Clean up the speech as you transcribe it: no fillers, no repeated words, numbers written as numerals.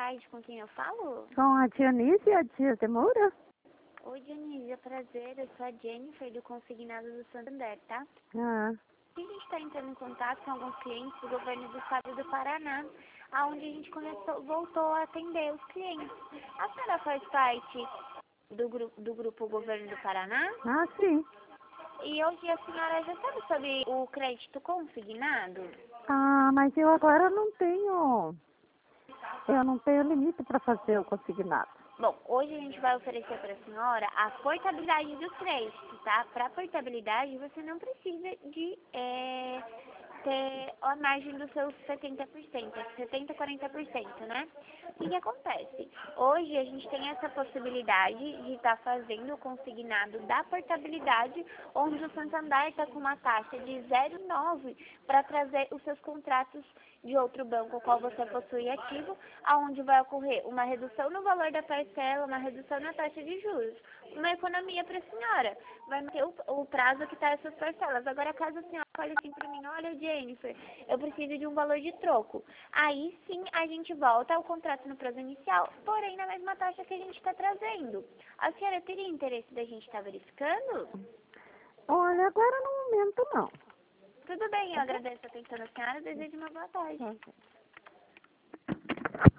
tarde, com quem eu falo? Com a Dionísia, a tia Demora? Oi, Dionísia, prazer. Eu sou a Jennifer, do Consignado do Santander, tá? Ah, A gente está entrando em contato com alguns clientes do governo do estado do Paraná, onde a gente voltou a atender os clientes. A senhora faz parte do grupo Governo do Paraná? sim. E hoje a senhora já sabe sobre o crédito consignado? Ah, mas eu agora não tenho. Eu não tenho limite para fazer o consignado. Bom, hoje a gente vai oferecer para a senhora a portabilidade dos créditos, tá? Para portabilidade, você não precisa de ter a margem dos seus 70%, 70, 40%, né? O que acontece? Hoje a gente tem essa possibilidade de estar fazendo o consignado da portabilidade, onde o Santander está com uma taxa de 0,9 para trazer os seus contratos de outro banco qual você possui ativo, aonde vai ocorrer uma redução no valor da parcela, uma redução na taxa de juros, uma economia para a senhora. Vai manter o prazo que está essas parcelas. Agora, caso a senhora fale assim para mim, olha, Jennifer, eu preciso de um valor de troco. Aí sim a gente volta ao contrato no prazo inicial, porém na mesma taxa que a gente está trazendo. A senhora teria interesse da gente estar verificando? Olha, agora no momento não. Tudo bem, eu agradeço a atenção da senhora e desejo uma boa tarde. Ok.